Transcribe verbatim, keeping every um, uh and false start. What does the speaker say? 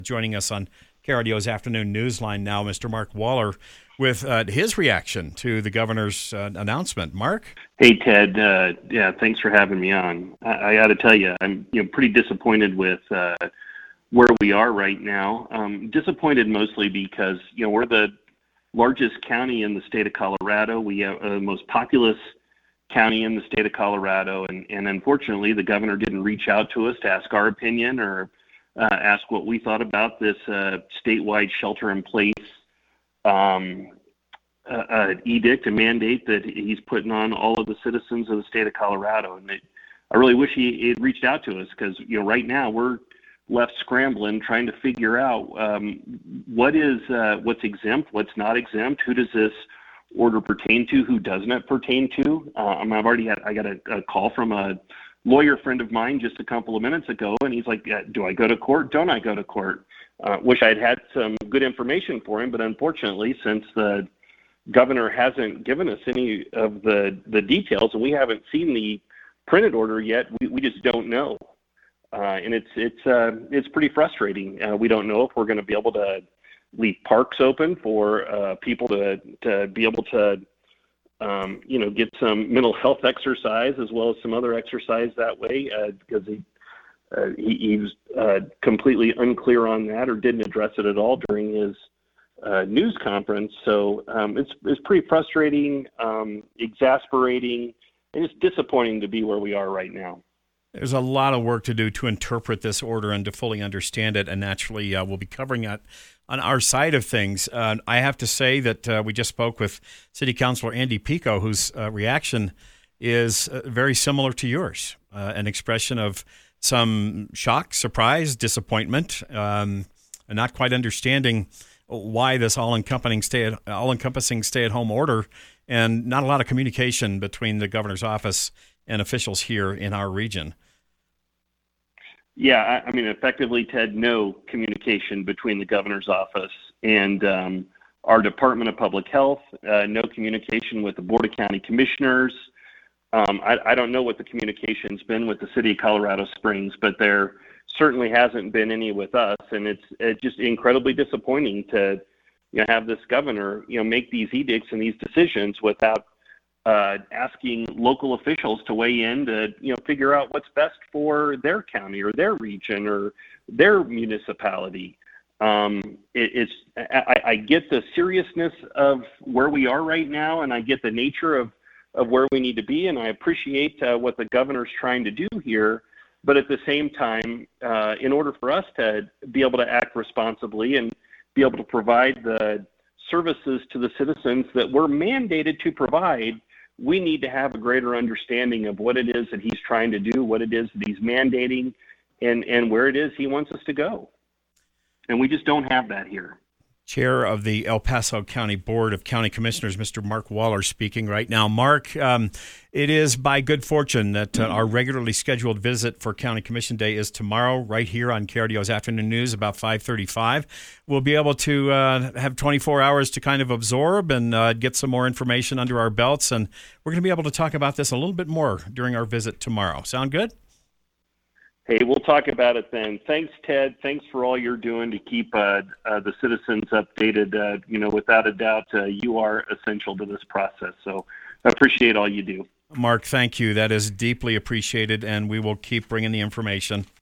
Joining us on K R D O's Afternoon Newsline now, Mister Mark Waller, with uh, his reaction to the governor's uh, announcement. Mark? Hey, Ted. Uh, yeah, thanks for having me on. I, I got to tell you, I'm you know pretty disappointed with uh, where we are right now. Um, disappointed mostly because you know we're the largest county in the state of Colorado. We have uh, the most populous county in the state of Colorado, and, and unfortunately, the governor didn't reach out to us to ask our opinion or uh, ask what we thought about this uh, statewide shelter-in-place um, uh, uh, edict and mandate that he's putting on all of the citizens of the state of Colorado. And it, I really wish he had reached out to us because you know right now we're left scrambling, trying to figure out um, what is uh, what's exempt, what's not exempt, who does this order pertain to, who doesn't it pertain to. Uh, I mean, I've already had I got a, a call from a lawyer friend of mine just a couple of minutes ago, and he's like, yeah, "Do I go to court? Don't I go to court?" Uh, wish I'd had some good information for him, but unfortunately, since the governor hasn't given us any of the the details, and we haven't seen the printed order yet, we, we just don't know. Uh, and it's it's uh, it's pretty frustrating. Uh, we don't know if we're going to be able to leave parks open for uh, people to to be able to um, you know get some mental health exercise as well as some other exercise that way uh, because he, uh, he he was uh, completely unclear on that or didn't address it at all during his uh, news conference. So um, it's it's pretty frustrating, um, exasperating, and it's disappointing to be where we are right now. There's a lot of work to do to interpret this order and to fully understand it, and naturally uh, we'll be covering it on our side of things. Uh, I have to say that uh, we just spoke with City Councilor Andy Pico, whose uh, reaction is uh, very similar to yours, uh, an expression of some shock, surprise, disappointment, um, and not quite understanding why this all-encompassing stay all-encompassing stay-at-home order, and not a lot of communication between the governor's office and officials here in our region. Yeah, I, I mean, effectively, Ted, no communication between the governor's office and um, our Department of Public Health, uh, no communication with the Board of County Commissioners. Um, I, I don't know what the communication's been with the city of Colorado Springs, but there certainly hasn't been any with us, and it's, it's just incredibly disappointing to you know, have this governor you know make these edicts and these decisions without Uh, asking local officials to weigh in to, you know, figure out what's best for their county or their region or their municipality. Um, it, it's I, I get the seriousness of where we are right now, and I get the nature of, of where we need to be, and I appreciate uh, what the governor's trying to do here. But at the same time, uh, in order for us to be able to act responsibly and be able to provide the services to the citizens that we're mandated to provide, we need to have a greater understanding of what it is that he's trying to do, what it is that he's mandating, and, and where it is he wants us to go. And we just don't have that here. Chair of the El Paso County Board of County Commissioners, Mister Mark Waller, speaking right now. Mark, um, it is by good fortune that uh, our regularly scheduled visit for County Commission Day is tomorrow, right here on K R D O's Afternoon News, about five thirty-five. We'll be able to uh, have twenty-four hours to kind of absorb and uh, get some more information under our belts, and we're going to be able to talk about this a little bit more during our visit tomorrow. Sound good? Hey, we'll talk about it then. Thanks, Ted. Thanks for all you're doing to keep uh, uh, the citizens updated. Uh, you know, without a doubt, uh, you are essential to this process. So I appreciate all you do. Mark, thank you. That is deeply appreciated, and we will keep bringing the information.